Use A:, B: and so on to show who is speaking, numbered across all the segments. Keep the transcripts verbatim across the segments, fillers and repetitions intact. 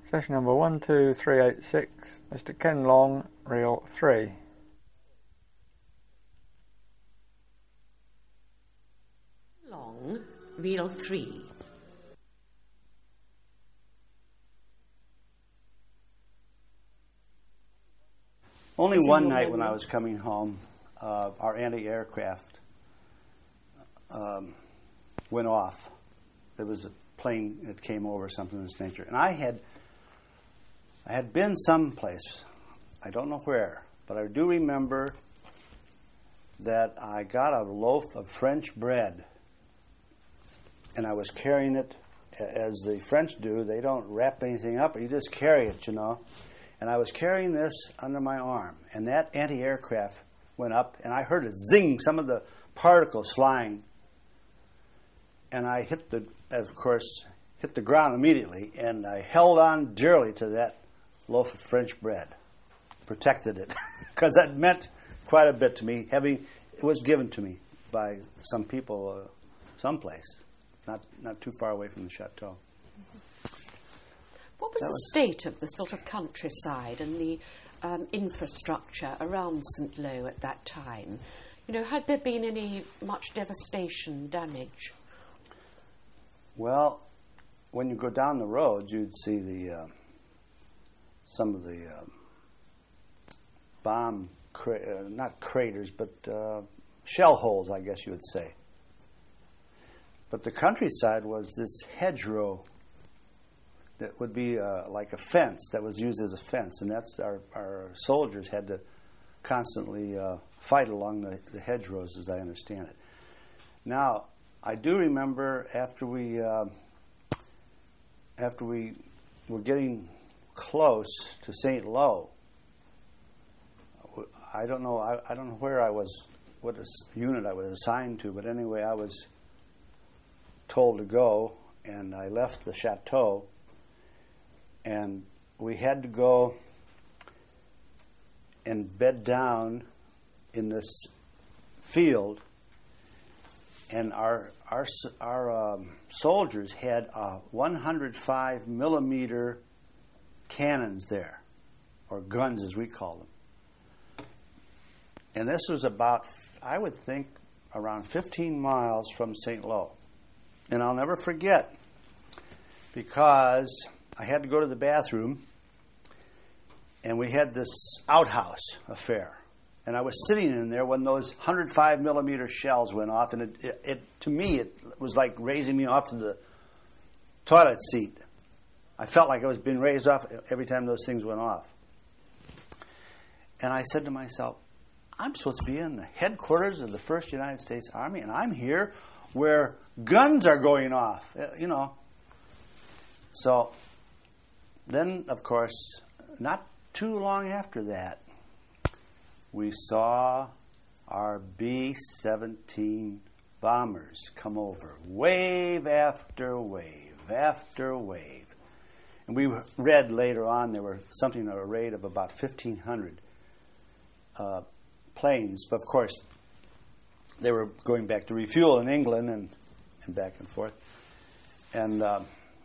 A: Session number one two three eight six, Mister Ken Long, reel three.
B: Long, reel three.
C: Only one night when I was coming home, uh, our anti-aircraft um, went off. There was a plane that came over, something of this nature. And I had I had been someplace, I don't know where, but I do remember that I got a loaf of French bread, and I was carrying it as the French do. They don't wrap anything up, you just carry it, you know. And I was carrying this under my arm, and that anti-aircraft went up, and I heard a zing, some of the particles flying, and I hit the, of course, hit the ground immediately, and I held on dearly to that loaf of French bread, protected it, because that meant quite a bit to me. Having it was given to me by some people, uh, someplace, not not too far away from the chateau.
B: What was
C: That
B: the
C: was-
B: state of the sort of countryside and the um, infrastructure around Saint Lo at that time? You know, had there been any much devastation, damage?
C: Well, when you go down the road, you'd see the uh, some of the uh, bomb, cra- uh, not craters, but uh, shell holes, I guess you would say. But the countryside was this hedgerow that would be uh, like a fence that was used as a fence, and that's our, our soldiers had to constantly uh, fight along the, the hedgerows, as I understand it. Now, I do remember after we uh, after we were getting close to Saint Lo, I don't know I, I don't know where I was, what s- unit I was assigned to, but anyway, I was told to go, and I left the chateau, and we had to go and bed down in this field. And our our s- our um, soldiers had uh, one hundred five millimeter cannons there, or guns as we call them. And this was about, I would think, around fifteen miles from Saint Lo. And I'll never forget, because I had to go to the bathroom, and we had this outhouse affair. And I was sitting in there when those one hundred five millimeter shells went off, and it, it, it to me, it was like raising me off to the toilet seat. I felt like I was being raised off every time those things went off. And I said to myself, I'm supposed to be in the headquarters of the First United States Army, and I'm here where guns are going off, you know. So then, of course, not too long after that, we saw our B seventeen bombers come over, wave after wave after wave. And we read later on there were something at a rate of about fifteen hundred uh, planes. But of course, they were going back to refuel in England and, and back and forth. And um,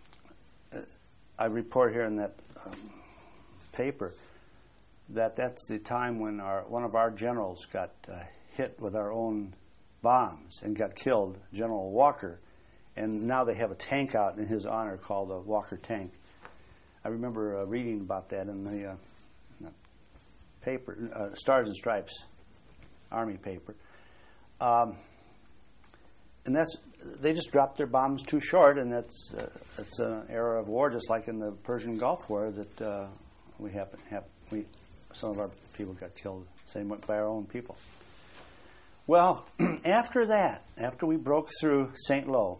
C: I report here in that um, paper that that's the time when our one of our generals got uh, hit with our own bombs and got killed, General Walker. And now they have a tank out in his honor called the Walker Tank. I remember uh, reading about that in the, uh, in the paper, uh, Stars and Stripes Army paper. Um, and that's they just dropped their bombs too short, and that's uh, it's an era of war, just like in the Persian Gulf War that uh, we happen have we some of our people got killed, same way by our own people. Well, after that, after we broke through Saint Lo,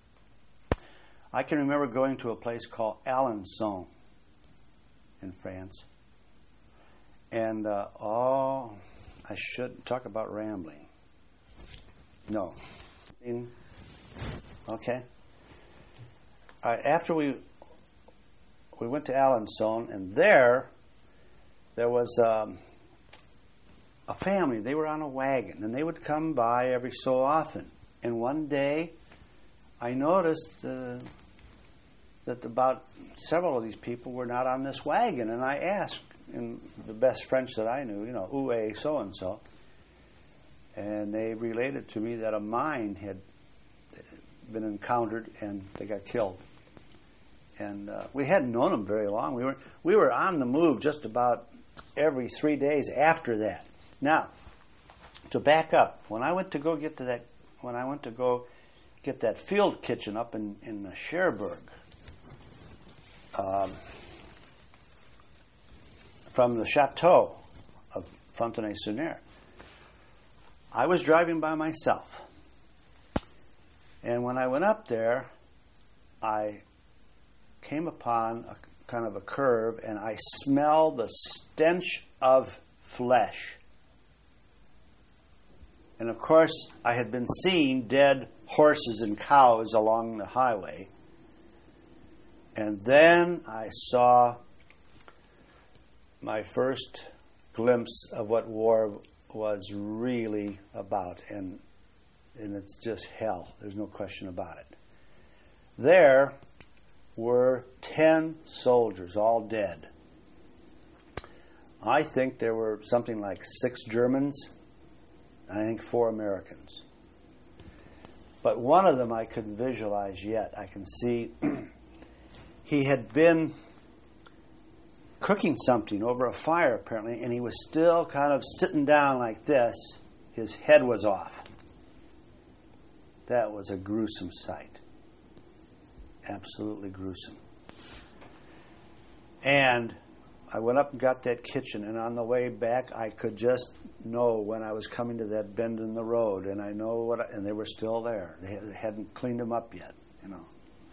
C: I can remember going to a place called Alençon in France. And, uh, oh, I should talk about rambling. No. In, okay. All right, after we we went to Alençon, and there, there was um, a family. They were on a wagon, and they would come by every so often. And one day, I noticed uh, that about several of these people were not on this wagon. And I asked in the best French that I knew, you know, où est so-and-so? And they related to me that a mine had been encountered and they got killed. And uh, we hadn't known them very long. We were we were on the move just about every three days after that. Now, to back up, when I went to go get to that, when I went to go get that field kitchen up in in Cherbourg, um, from the chateau of Fontenay-sur-Ner, I was driving by myself. And when I went up there, I came upon a kind of a curve, and I smelled the stench of flesh. And of course, I had been seeing dead horses and cows along the highway. And then I saw my first glimpse of what war was really about. And, and it's just hell. There's no question about it. There were ten soldiers, all dead. I think there were something like six Germans, and I think four Americans. But one of them I couldn't visualize yet. I can see he had been cooking something over a fire, apparently, and he was still kind of sitting down like this. His head was off. That was a gruesome sight. Absolutely gruesome. And I went up and got that kitchen, and on the way back, I could just know when I was coming to that bend in the road, and I know what, I, and they were still there. They hadn't cleaned them up yet, you know.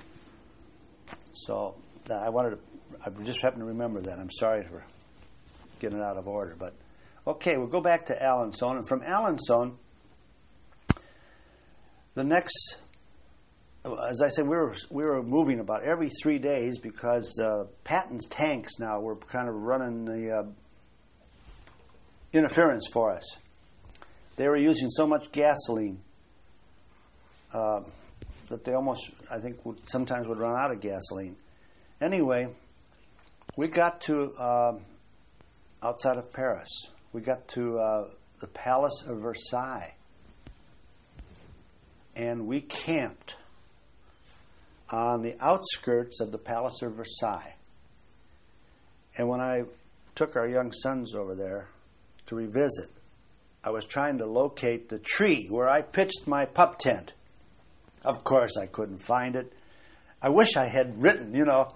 C: So I wanted to, I just happened to remember that. I'm sorry for getting it out of order, but okay, we'll go back to Alençon, and from Alençon, the next. As I said, we were we were moving about every three days because uh, Patton's tanks now were kind of running the uh, interference for us. They were using so much gasoline uh, that they almost, I think, would, sometimes would run out of gasoline. Anyway, we got to uh, outside of Paris. We got to uh, the Palace of Versailles, and we camped on the outskirts of the Palace of Versailles. And when I took our young sons over there to revisit, I was trying to locate the tree where I pitched my pup tent. Of course, I couldn't find it. I wish I had written, you know,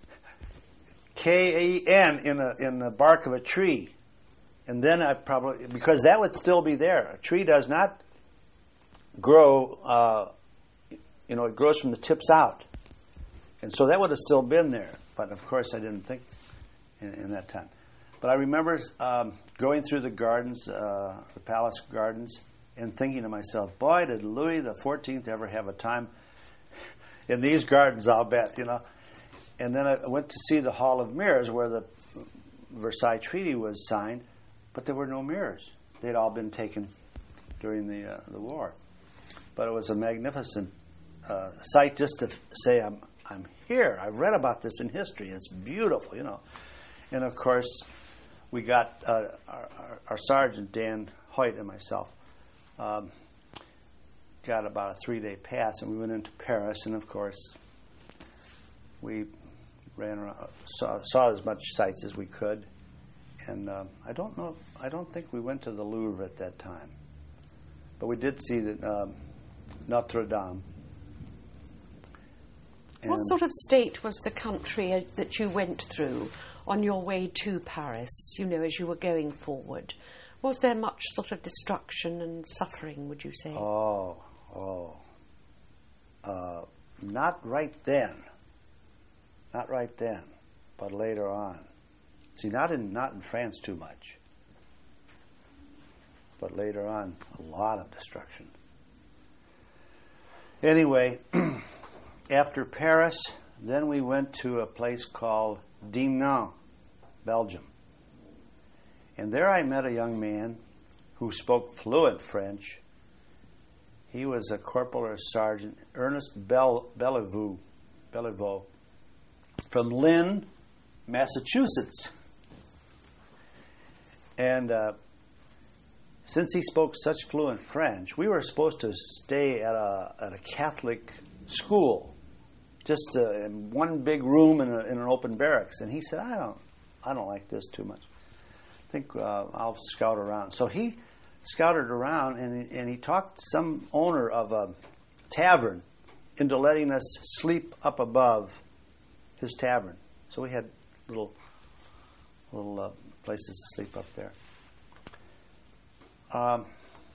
C: K A N in a in the bark of a tree. And then I probably, because that would still be there. A tree does not grow uh, You know, it grows from the tips out. And so that would have still been there. But, of course, I didn't think in, in that time. But I remember um, going through the gardens, uh, the palace gardens, and thinking to myself, boy, did Louis the fourteenth ever have a time in these gardens, I'll bet, you know. And then I went to see the Hall of Mirrors where the Versailles Treaty was signed, but there were no mirrors. They'd all been taken during the, uh, the war. But it was a magnificent Uh, sight just to f- say I'm I'm here. I've read about this in history. It's beautiful, you know. And of course, we got uh, our, our, our sergeant Dan Hoyt and myself um, got about a three-day pass, and we went into Paris. And of course, we ran around, saw, saw as much sights as we could. And um, I don't know. I don't think we went to the Louvre at that time, but we did see the, um, Notre Dame.
B: What sort of state was the country uh, that you went through on your way to Paris, you know, as you were going forward? Was there much sort of destruction and suffering, would you say?
C: Oh, oh. Uh, not right then. Not right then, but later on. See, not in, not in France too much. But later on, a lot of destruction. Anyway, after Paris, then we went to a place called Dinant, Belgium. And there I met a young man who spoke fluent French. He was a corporal or sergeant, Ernest Bell, Bellevue, Bellevue. from Lynn, Massachusetts. And uh, since he spoke such fluent French, we were supposed to stay at a at a Catholic school, just uh, in one big room in, a, in an open barracks. And he said, "I don't, I don't like this too much. I think uh, I'll scout around." So he scouted around, and he, and he talked some owner of a tavern into letting us sleep up above his tavern. So we had little little uh, places to sleep up there. Um,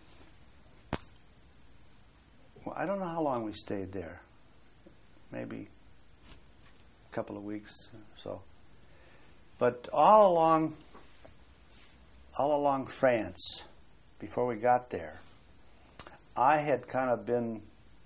C: well, I don't know how long we stayed there. Maybe a couple of weeks or so. But all along, all along France, before we got there, I had kind of been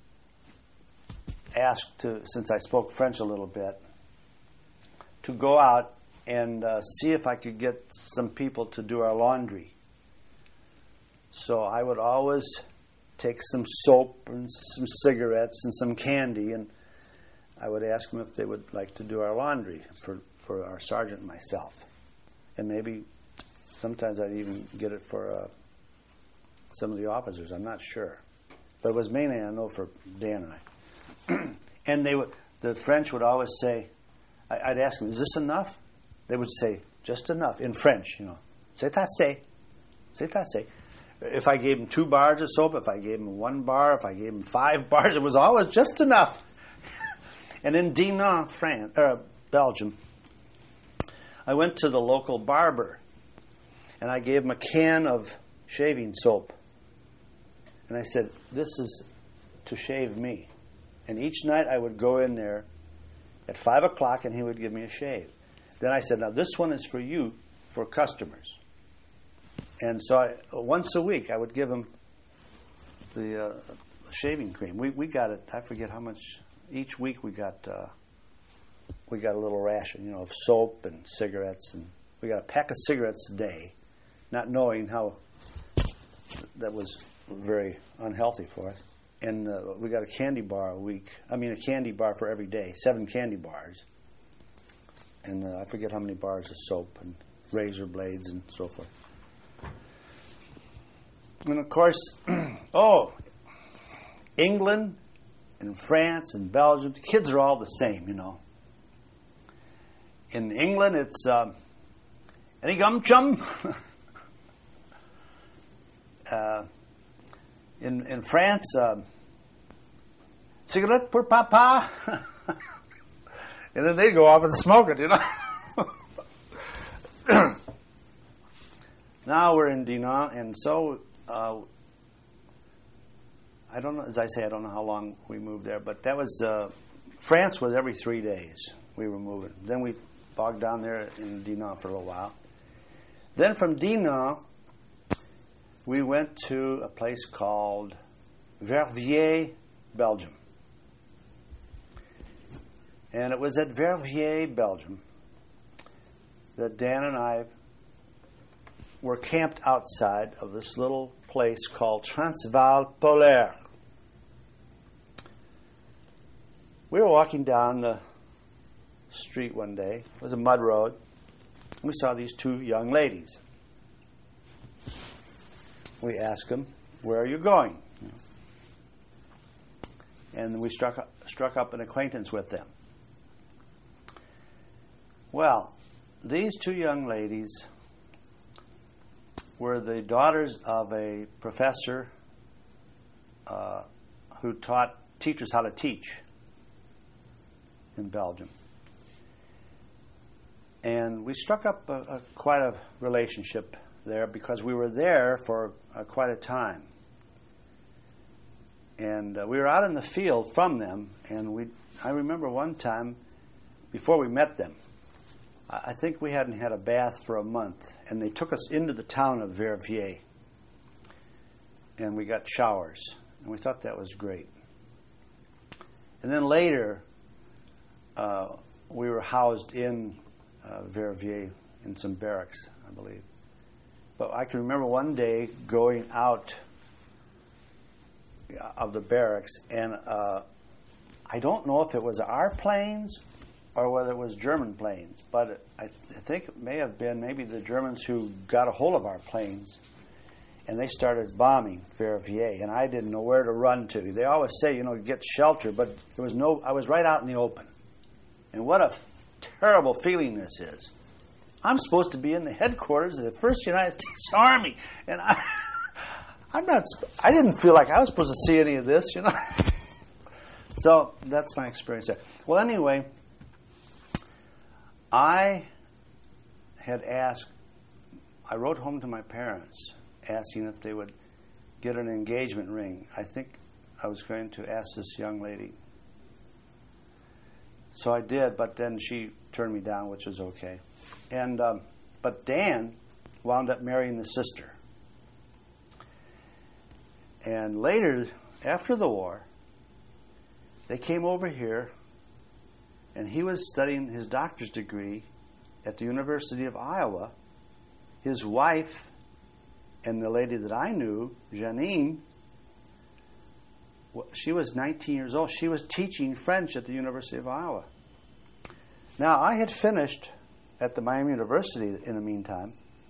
C: asked to, since I spoke French a little bit, to go out and uh, see if I could get some people to do our laundry. So I would always take some soap and some cigarettes and some candy, and I would ask them if they would like to do our laundry for, for our sergeant and myself. And maybe sometimes I'd even get it for uh, some of the officers. I'm not sure. But it was mainly, I know, for Dan and I. And they would, the French would always say, I, I'd ask them, "Is this enough?" They would say, "Just enough," in French, you know. "C'est assez. C'est assez." If I gave them two bars of soap, if I gave them one bar, if I gave them five bars, it was always just enough. And in Dinant, France, uh, Belgium, I went to the local barber, and I gave him a can of shaving soap. And I said, "This is to shave me." And each night I would go in there at five o'clock, and he would give me a shave. Then I said, "Now this one is for you, for customers." And so I, once a week I would give him the uh, shaving cream. We we got it. I forget how much. Each week we got uh, we got a little ration, you know, of soap and cigarettes, and we got a pack of cigarettes a day, not knowing how that was very unhealthy for us. And uh, we got a candy bar a week. I mean, a candy bar for every day, seven candy bars. And uh, I forget how many bars of soap and razor blades and so forth. And of course, oh, England and France and Belgium, the kids are all the same, you know. In England, it's uh, any gum chum. uh, in in France, uh, cigarette pour papa. And then they go off and smoke it, you know. Now we're in Dinant, and so uh, I don't know. As I say, I don't know how long we moved there, but that was uh, France was every three days we were moving. Then we bogged down there in Dinant for a little while. Then from Dinant, we went to a place called Verviers, Belgium. And it was at Verviers, Belgium, that Dan and I were camped outside of this little place called Transvaal Polaire. We were walking down the street one day. It was a mud road. We saw these two young ladies. We asked them, "Where are you going?" And we struck up, struck up an acquaintance with them. Well, these two young ladies were the daughters of a professor uh, who taught teachers how to teach in Belgium. And we struck up a, a, quite a relationship there because we were there for uh, quite a time. And uh, we were out in the field from them, and we I remember one time, before we met them, I think we hadn't had a bath for a month, and they took us into the town of Verviers, and we got showers, and we thought that was great. And then later, uh, we were housed in uh, Verviers in some barracks, I believe. But I can remember one day going out of the barracks, and uh, I don't know if it was our planes or whether it was German planes. But I, th- I think it may have been maybe the Germans who got a hold of our planes, and they started bombing Verviers, and I didn't know where to run to. They always say, you know, get shelter, but there was no. I was right out in the open, and what a f- terrible feeling this is. I'm supposed to be in the headquarters of the First United States Army, and I, I'm not. I didn't feel like I was supposed to see any of this, you know. So that's my experience there. Well, anyway, I had asked. I wrote home to my parents, asking if they would get an engagement ring. I think I was going to ask this young lady. So I did, but then she turned me down, which was okay. And um, but Dan wound up marrying the sister. And later, after the war, they came over here, and he was studying his doctor's degree at the University of Iowa. His wife and the lady that I knew, Janine, she was nineteen years old. She was teaching French at the University of Iowa. Now, I had finished at the Miami University in the meantime,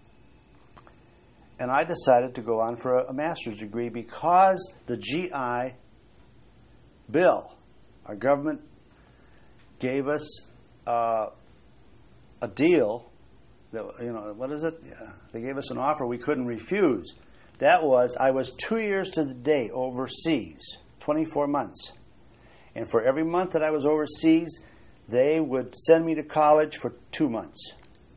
C: and I decided to go on for a, a master's degree because the G I Bill, our government gave us uh, a deal. That, you know, what is it? Yeah, they gave us an offer we couldn't refuse. That was, I was two years to the day overseas, twenty-four months. And for every month that I was overseas, they would send me to college for two months.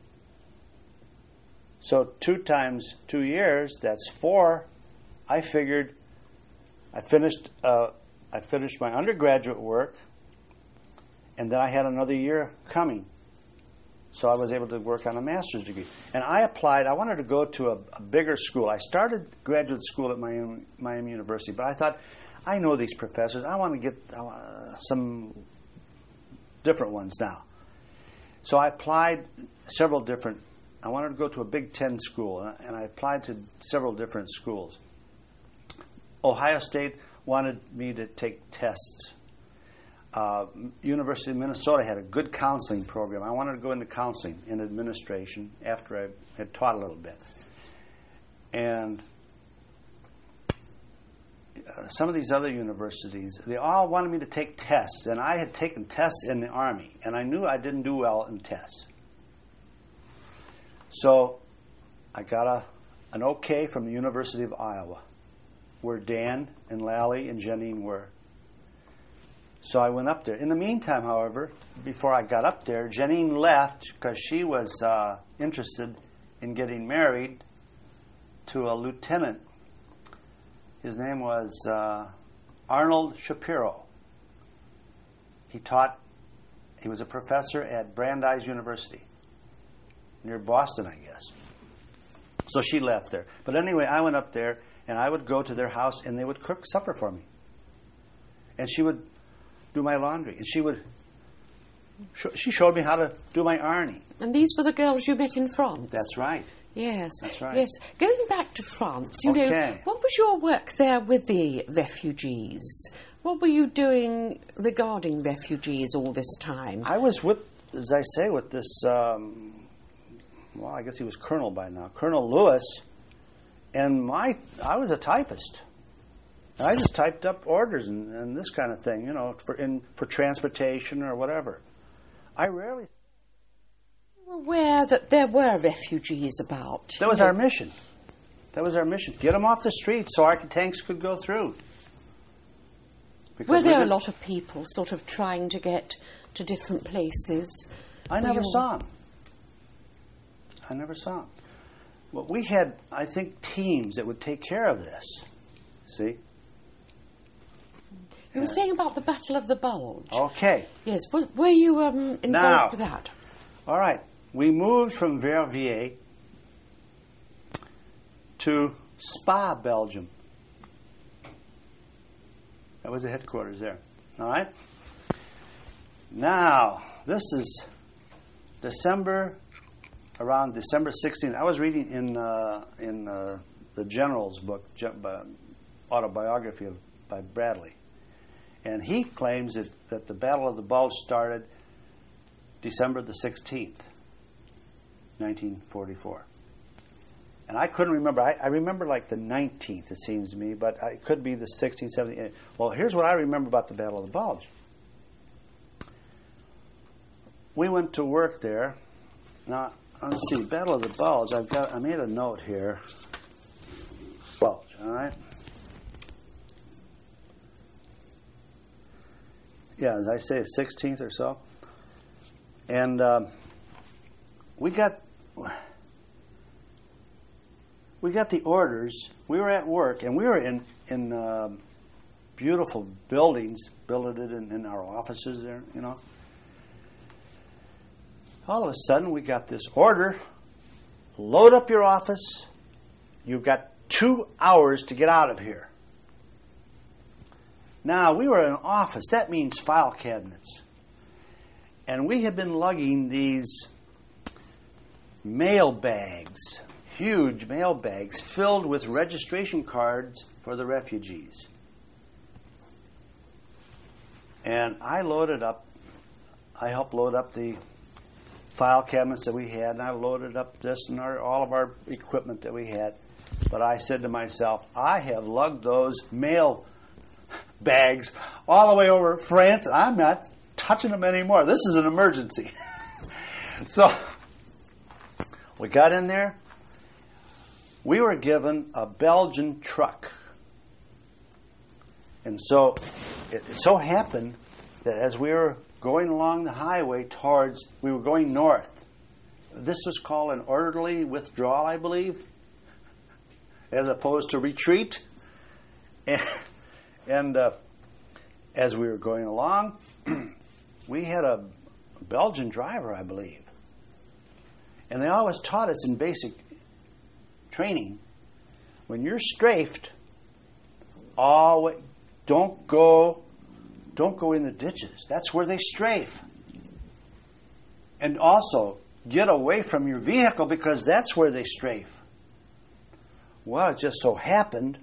C: So two times two years, that's four. I figured I finished uh, I finished my undergraduate work, and then I had another year coming. So I was able to work on a master's degree. And I applied. I wanted to go to a, a bigger school. I started graduate school at Miami, Miami University, but I thought, I know these professors. I want to get uh, some different ones now. So I applied several different, I wanted to go to a Big Ten school, and I applied to several different schools. Ohio State wanted me to take tests. Uh, University of Minnesota had a good counseling program. I wanted to go into counseling in administration after I had taught a little bit. And some of these other universities, they all wanted me to take tests, and I had taken tests in the Army, and I knew I didn't do well in tests. So I got a an okay from the University of Iowa, where Dan and Lally and Janine were. So I went up there. In the meantime, however, before I got up there, Janine left because she was uh, interested in getting married to a lieutenant. His name was uh, Arnold Shapiro. He taught, he was a professor at Brandeis University, near Boston, I guess. So she left there. But anyway, I went up there, and I would go to their house, and they would cook supper for me. And she would do my laundry. And she would, she showed me how to do my ironing.
B: And these were the girls you met in France?
C: That's right.
B: Yes.
C: That's right.
B: Yes. Going back to France, you
C: okay.
B: know, what was your work there with the refugees? What were you doing regarding refugees all this time?
C: I was with, as I say, with this, um, well, I guess he was Colonel by now, Colonel Lewis, and my, I was a typist. And I just typed up orders and, and this kind of thing, you know, for in for transportation or whatever. I rarely...
B: Aware that there were refugees about.
C: That was our mission. That was our mission. Get them off the street so our tanks could go through. Because
B: were there
C: we
B: a lot of people sort of trying to get to different places?
C: I
B: Were
C: never
B: you...
C: saw them. I never saw them. Well, we had, I think, teams that would take care of this. See?
B: You were saying about the Battle of the Bulge.
C: Okay.
B: Yes. Was, were you um, involved
C: now,
B: with that?
C: All right. We moved from Verviers to Spa, Belgium. That was the headquarters there. All right? Now, this is December, around December sixteenth. I was reading in uh, in uh, the General's book, uh, autobiography of by Bradley. And he claims that, that the Battle of the Bulge started December the sixteenth, nineteen forty-four. And I couldn't remember. I, I remember like the nineteenth, it seems to me, but it could be the sixteenth, seventeenth. Well, here's what I remember about the Battle of the Bulge. We went to work there. Now, let's see, Battle of the Bulge. I've got. I made a note here. Bulge, all right. Yeah, as I say, sixteenth or so. And um, we got we got the orders. We were at work, and we were in in uh, beautiful buildings, built it in, in our offices there, you know. All of a sudden, we got this order: load up your office. You've got two hours to get out of here. Now, we were in an office. That means file cabinets. And we had been lugging these mail bags, huge mail bags, filled with registration cards for the refugees. And I loaded up, I helped load up the file cabinets that we had, and I loaded up this and our, all of our equipment that we had. But I said to myself, I have lugged those mail bags all the way over France, and I'm not touching them anymore. This is an emergency. So we got in there. We were given a Belgian truck. And so it, it so happened that as we were going along the highway towards, we were going north. This was called an orderly withdrawal, I believe, as opposed to retreat. And, and uh, as we were going along, we had a Belgian driver, I believe. And they always taught us in basic training, when you're strafed, always, don't go, don't go in the ditches. That's where they strafe. And also, get away from your vehicle because that's where they strafe. Well, it just so happened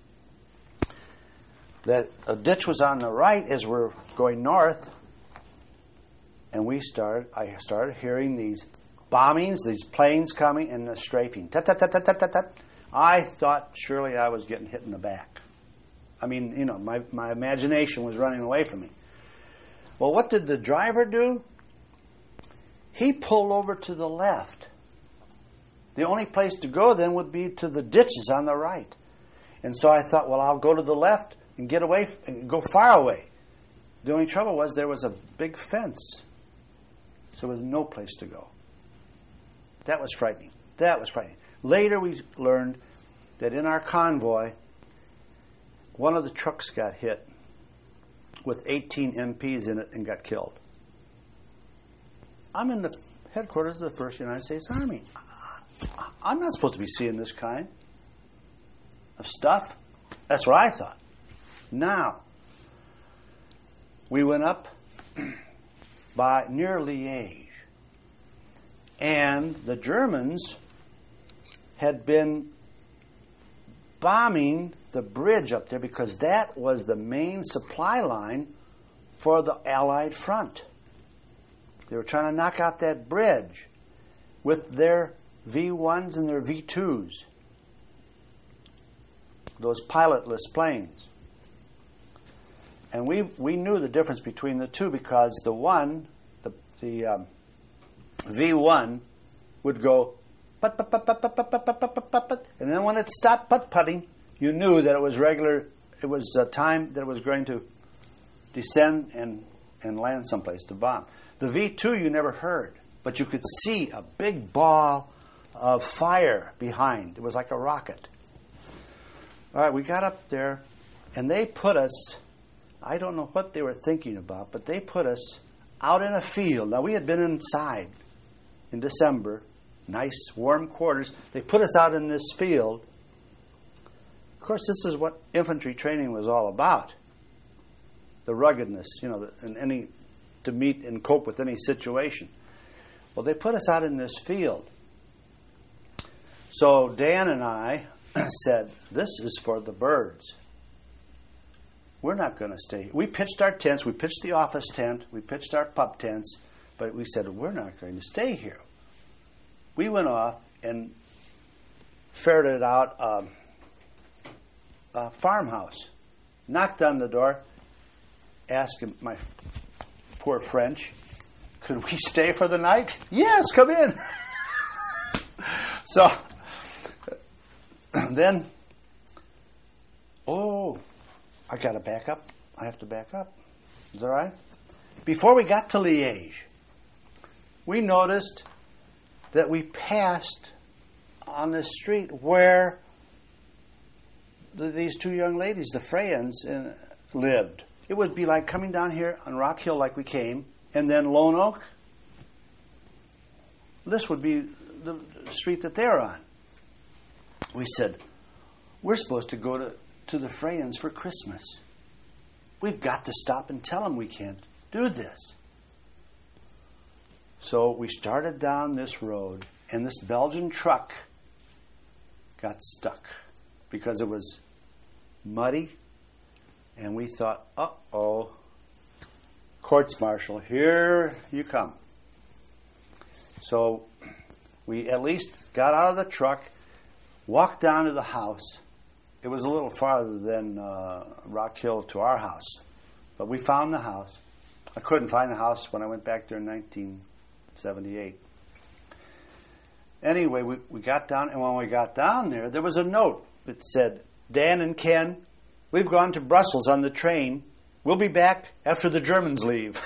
C: that a ditch was on the right as we're going north, and we started. I started hearing these bombings, these planes coming, and the strafing. Tut, tut, tut, tut, tut, tut, tut. I thought surely I was getting hit in the back. I mean, you know, my, my imagination was running away from me. Well, what did the driver do? He pulled over to the left. The only place to go then would be to the ditches on the right. And so I thought, well, I'll go to the left and get away and go far away. The only trouble was there was a big fence. So there was no place to go. That was frightening. That was frightening. Later we learned that in our convoy, one of the trucks got hit with eighteen M Ps in it and got killed. I'm in the headquarters of the First United States Army. I'm not supposed to be seeing this kind of stuff. That's what I thought. Now, we went up by near Liège. And the Germans had been bombing the bridge up there because that was the main supply line for the Allied front. They were trying to knock out that bridge with their V ones and their V twos, those pilotless planes. And we we knew the difference between the two because the one, the the um, V one would go put put put put put put put put put put put, and then when it stopped putt putting, you knew that it was regular. It was a time that it was going to descend and and land someplace to bomb. The V two you never heard, but you could see a big ball of fire behind. It was like a rocket. All right, we got up there, and they put us. I don't know what they were thinking about, but they put us out in a field. Now, we had been inside in December, nice warm quarters. They put us out in this field. Of course, this is what infantry training was all about. The ruggedness, you know, and any to meet and cope with any situation. Well, they put us out in this field. So Dan and I said, this is for the birds. We're not going to stay. We pitched our tents. We pitched the office tent. We pitched our pup tents. But we said, we're not going to stay here. We went off and ferreted out a, a farmhouse, knocked on the door, asked him, my poor French, could we stay for the night? Yes, come in. So then, oh, I got to back up. I have to back up. Is that all right? Before we got to Liège, we noticed that we passed on the street where the, these two young ladies, the Freyans, uh, lived. It would be like coming down here on Rock Hill like we came, and then Lone Oak. This would be the street that they're on. We said, we're supposed to go to, to the Freyans for Christmas. We've got to stop and tell them we can't do this. So we started down this road, and this Belgian truck got stuck because it was muddy, and we thought, uh-oh, courts-martial, here you come. So we at least got out of the truck, walked down to the house. It was a little farther than uh, Rock Hill to our house, but we found the house. I couldn't find the house when I went back there in nineteen seventy-eight. Anyway, we, we got down, and when we got down there, there was a note that said, Dan and Ken, we've gone to Brussels on the train. We'll be back after the Germans leave.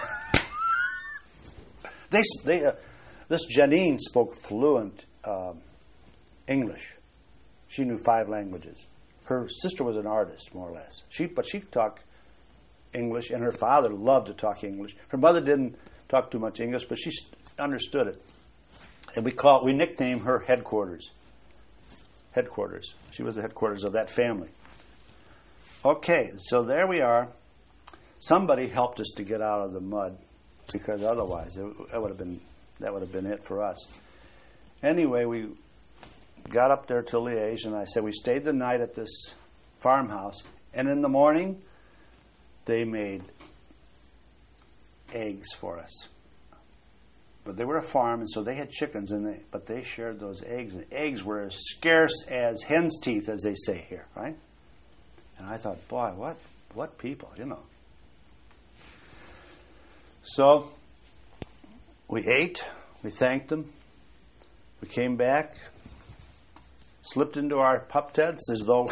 C: they, they, uh, this Janine spoke fluent uh, English. She knew five languages. Her sister was an artist, more or less. She, but she talked English, and her father loved to talk English. Her mother didn't talk too much English, but she understood it. And we call we nicknamed her Headquarters. Headquarters. She was the headquarters of that family. Okay, so there we are. Somebody helped us to get out of the mud, because otherwise it, it would have been that would have been it for us. Anyway, we got up there to Liège, and I said we stayed the night at this farmhouse, and in the morning they made eggs for us. But they were a farm, and so they had chickens, and they, but they shared those eggs, and eggs were as scarce as hen's teeth, as they say here, right? And I thought, boy, what what people, you know. So we ate, we thanked them, we came back, slipped into our pup tents as though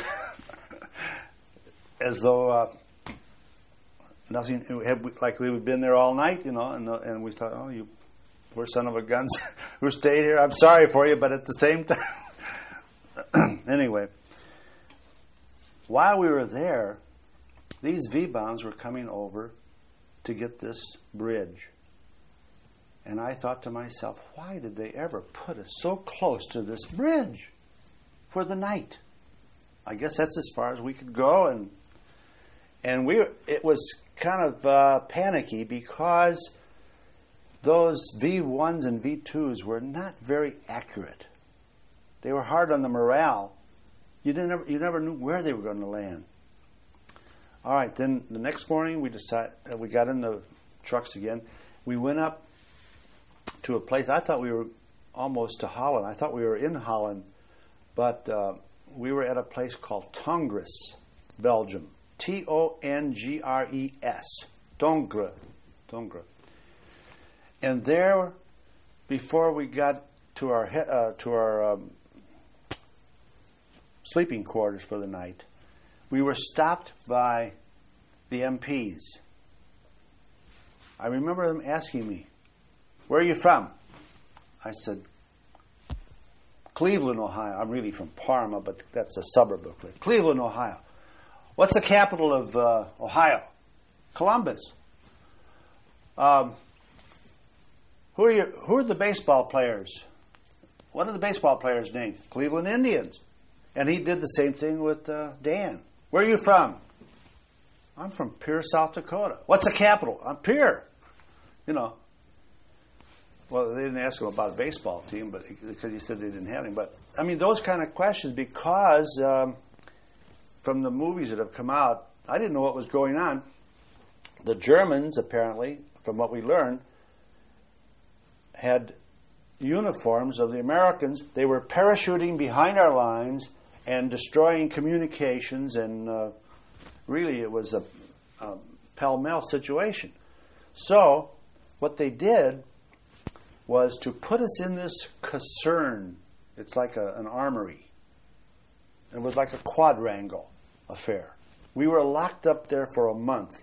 C: as though uh, nothing, like we had been there all night, you know, and, and we thought, oh, you poor son of a guns who stayed here, I'm sorry for you, but at the same time. Anyway, while we were there, these V-bombs were coming over to get this bridge. And I thought to myself, why did they ever put us so close to this bridge for the night? I guess that's as far as we could go, and and we it was kind of uh, panicky because those V ones and V twos were not very accurate. They were hard on the morale. You didn't ever, you never knew where they were going to land. All right, then the next morning we decided uh, we got in the trucks again. We went up to a place. I thought we were almost to Holland. I thought we were in Holland, but uh, we were at a place called Tongres, Belgium. T O N G R E S. Tongres. Tongres. And there, before we got to our he- uh, to our um, sleeping quarters for the night, we were stopped by the M Ps. I remember them asking me, "Where are you from?" I said, "Cleveland, Ohio." I'm really from Parma, but that's a suburb of Cleveland. Cleveland, Ohio. What's the capital of uh, Ohio? Columbus. Um, who are you, who are the baseball players? What are the baseball players' names? Cleveland Indians. And he did the same thing with uh, Dan. Where are you from? I'm from Pierre, South Dakota. What's the capital? I'm Pierre. You know. Well, they didn't ask him about a baseball team, but because he said they didn't have any. But I mean, those kind of questions, because um, from the movies that have come out, I didn't know what was going on. The Germans, apparently, from what we learned, had uniforms of the Americans. They were parachuting behind our lines and destroying communications, and uh, really it was a, a pell-mell situation. So what they did was to put us in this caserne. It's like a, an armory. It was like a quadrangle affair. We were locked up there for a month.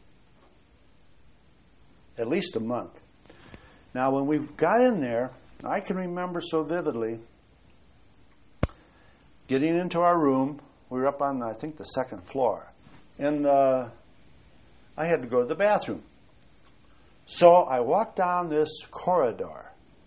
C: At least a month. Now, when we got in there, I can remember so vividly getting into our room. We were up on, I think, the second floor. And uh, I had to go to the bathroom. So I walked down this corridor.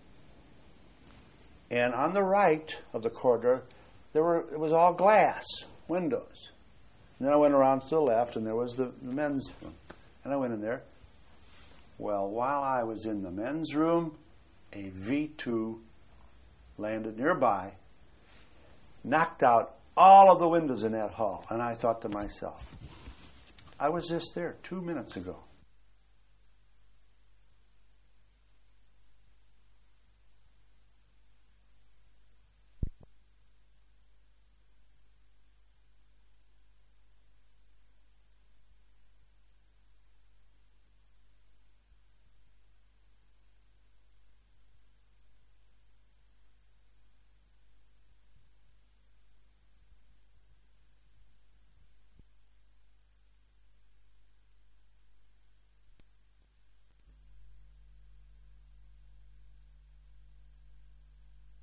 C: And on the right of the corridor, there were it was all glass windows. And then I went around to the left, and there was the, the men's room. And I went in there. Well, while I was in the men's room, a V two landed nearby, knocked out all of the windows in that hall. And I thought to myself, I was just there two minutes ago.